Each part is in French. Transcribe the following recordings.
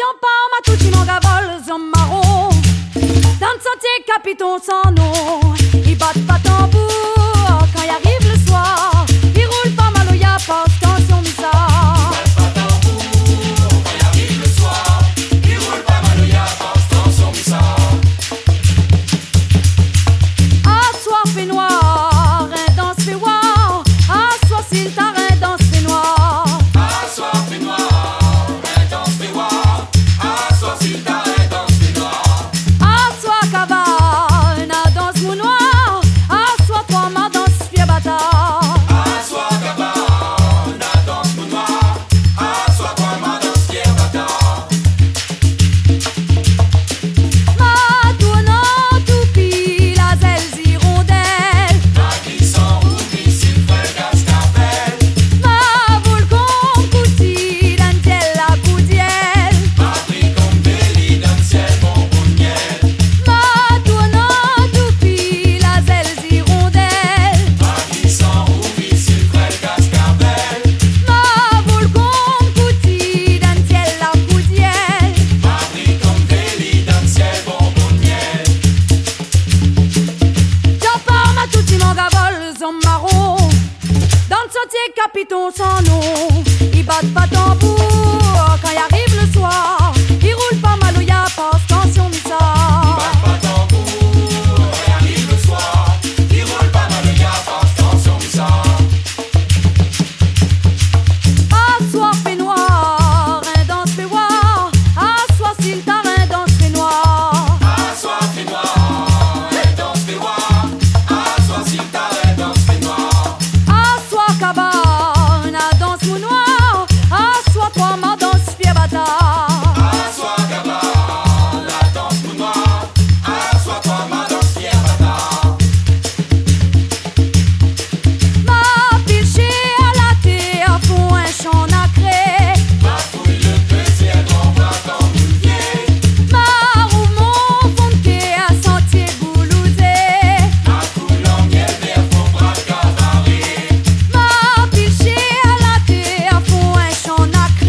Tiens pas ma touchi mon gavol, zom marron. Dans le sentier capiton sans nom. Ils battent pas tambour quand y arrive le soir. Ils roulent pas mal au y'a pas tension missa. Capiton sans nom, ils battent pas tambour quand y arrive le soir. Ils roulent pas mal au y'a pas tension missa. Ils battent pas tambour quand y arrive le soir. Ils roulent pas mal au y'a pas tension missa. À soir fait noir, un danse fait voir. À soir s'il t'a un danse fait noir. À soir fait noir, un danse fait voir. À soir s'il t'a un danse fait noir. À soir cabane. Toi ma danse fier bâtard. Assois cabane, la danse pour moi. Assois-toi ma danse fier bâtard. Ma piché à la terre font un champ nacré. Ma fouille le petit grand bras comme une vieille. Ma roue mon fond de quai à sentier boulousé. Ma coule en miel vert pour bras cabaret. Ma piché à la terre font un champ nacré.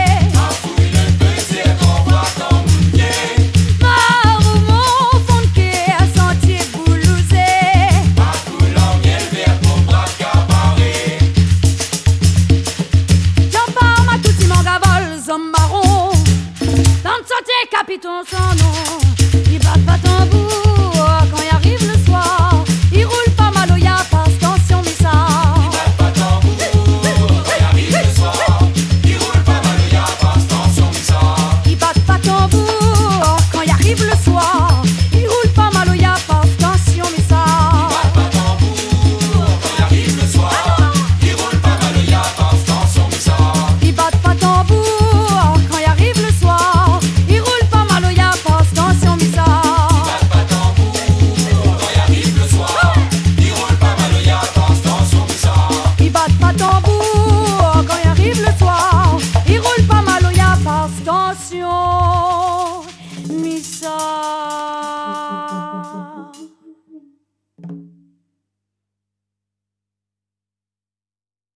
Capiton sans nom, ils battent pas tambour quand y arrive le soir. Ils roulent pas mal au y'a pas tension missa. Ils battent pas tambour quand y arrive le soir. Ils roulent pas mal au y'a pas tension missa. Ils battent pas tambour quand y arrive le soir. Ils roulent pas mal au y'a pas tension missa. Ils battent pas tambour quand y arrive le soir. Ils roulent pas mal au y'a pas tension missa. Ils battent pas tambour quand y arrive le soir. Ils roulent pas mal au y'a pas tension missa. Ils battent pas tambour quand y arrive le soir. Ils roulent pas mal au y'a pas tension missa. Ils battent pas tambour quand y arrive le soir. Ils roulent pas mal au y'a pas tension.